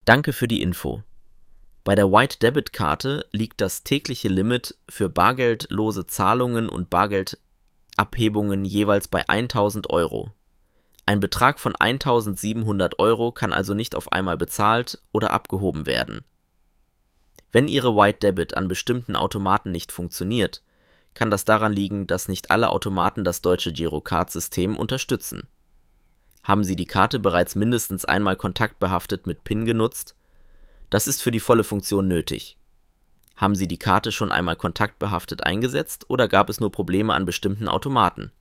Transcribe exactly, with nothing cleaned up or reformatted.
Danke für die Info. Bei der White-Debit-Karte liegt das tägliche Limit für bargeldlose Zahlungen und Bargeldabhebungen jeweils bei eintausend Euro. Ein Betrag von eintausendsiebenhundert Euro kann also nicht auf einmal bezahlt oder abgehoben werden. Wenn Ihre White-Debit an bestimmten Automaten nicht funktioniert, kann das daran liegen, dass nicht alle Automaten das deutsche Girocard-System unterstützen. Haben Sie die Karte bereits mindestens einmal kontaktbehaftet mit PIN genutzt? Das ist für die volle Funktion nötig. Haben Sie die Karte schon einmal kontaktbehaftet eingesetzt oder gab es nur Probleme an bestimmten Automaten?